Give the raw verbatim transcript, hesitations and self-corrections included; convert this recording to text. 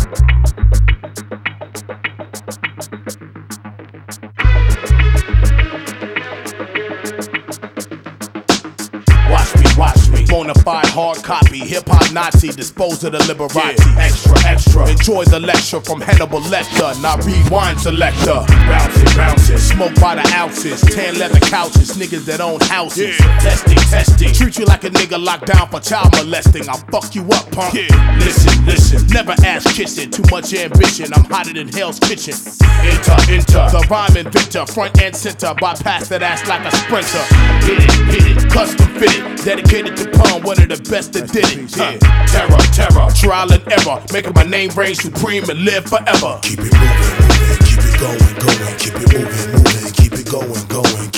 Watch me, watch me. Bonafide hard copy, hip-hop Nazi, dispose of the Liberati. Yeah. Extra, extra. Enjoy the lecture from Hannibal Lecter. Now rewind selector. Bounce it, bounce it. Smoke by the ounces. Tan leather couches. Niggas that own houses. Yeah. Testing, testing. Treat you like a nigga locked down for child molesting. I'll fuck you up, punk. Yeah. Listen, listen. Never ask kissing. Too much ambition. I'm hotter than Hell's Kitchen. Enter, enter. The rhyme inventor. Front and center. Bypass that ass like a sprinter. Hit it, hit it. Custom fitted. Dedicated to pun, one of the best that did it. Yeah. Terror, terror, trial and error, making my name reign supreme and live forever. Keep it moving, moving, keep it going, going, keep it moving, moving, keep it going, going.